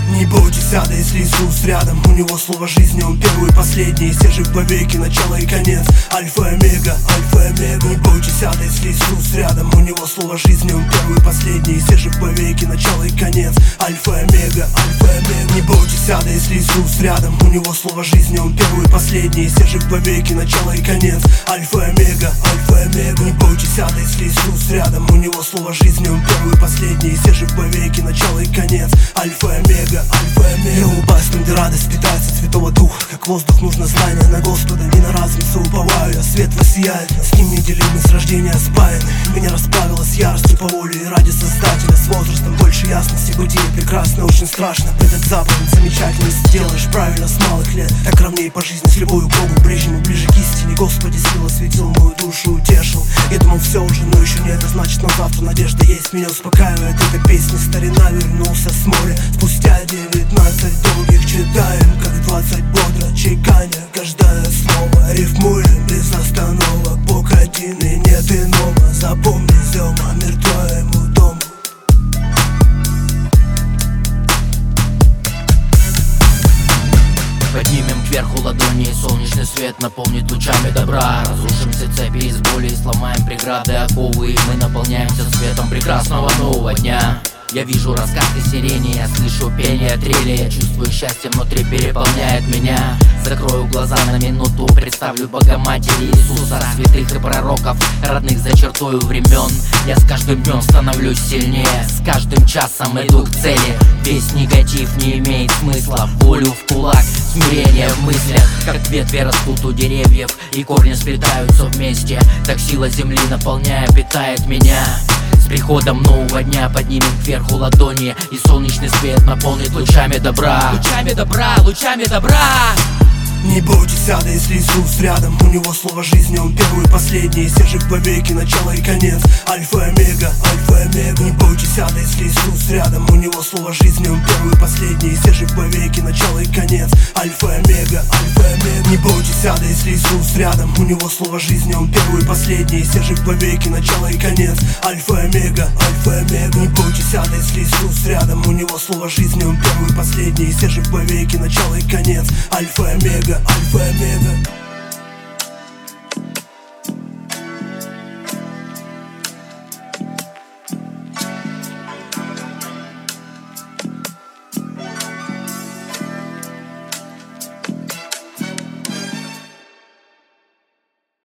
Не бойтесь ада, если Иисус рядом. У него слово жизни, он первый и последний. Все же вовеки, начало и конец. Альфа и омега, альфа и омега. Не бойтесь ада, если Иисус рядом. У него слово жизни, он первый и последний. Все же вовеки, начало и конец. Альфа и омега, альфа и омега. Не бойтесь ада, если Иисус рядом. У него слово жизни, он первый и последний. Все же вовеки, начало и конец. Альфа и омега, альфа и омега. Не бойтесь ада, если Иисус рядом. У него слово жизни, он первый и последний. Все же вовеки, начало и конец. Альфа и омега, альфа и омега. Я улыбаюсь, там где радость питается Святого Духа. Как воздух нужно знание на Господа. Не на разницу уповаю, а свет воссияет. С ним неделимы, с рождения спаяны. Меня расплавило с яростью по воле и ради Создателя. С возрастом больше ясности, гудеет прекрасно, очень страшно. Предать заповедь, замечательно, если делаешь правильно с малых лет. Так равнее по жизни с любовью к Богу ближнему, ближе к истине. Господи, сила светил, мою душу утешил. Я думал, все уже, но еще не это значит, на завтра надежда есть. Меня успокаивает эта песня, старина вернулся с моря. Спустя 19 долгих читаем, как 20 бодро чеканя каждое слово. Рифмуем без остановок, Бог один и нет иного. Запомни, Зема, мир твоему дому. Поднимем кверху ладони, и солнечный свет наполнит лучами добра. Разрушим все цепи из боли и сломаем преграды, оковы. И мы наполняемся светом прекрасного нового дня. Я вижу раскаты сирени, я слышу пение трели. Я чувствую счастье внутри, переполняет меня. Закрою глаза на минуту, представлю Богоматери Иисуса, святых и пророков, родных за чертою времен. Я с каждым днем становлюсь сильнее, с каждым часом иду к цели. Весь негатив не имеет смысла, волю в кулак, смирение в мыслях. Как ветви растут у деревьев и корни сплетаются вместе, так сила земли, наполняя, питает меня. С приходом нового дня поднимем кверху ладони, и солнечный свет наполнит лучами добра. Лучами добра, лучами добра. Не бойтесь ада, если Иисус рядом. У него слово жизни, он первый и последний. Все же вовеки, начало и конец. Альфа и омега, альфа и омега. Не бойтесь ада, если Иисус рядом. У него слово жизни, он первый и последний. Все же вовеки, начало и конец. Альфа и омега, альфа и омега. Не бойтесь ада, если Иисус рядом. У него слово жизни, он первый и последний. Все же вовеки, начало и конец. Альфа и омега, альфа и омега. Не бойтесь ада, если Иисус рядом. У него слово жизни, он первый и последний. Все же вовеки, начало и конец. Альфа и омега, альфа и омега.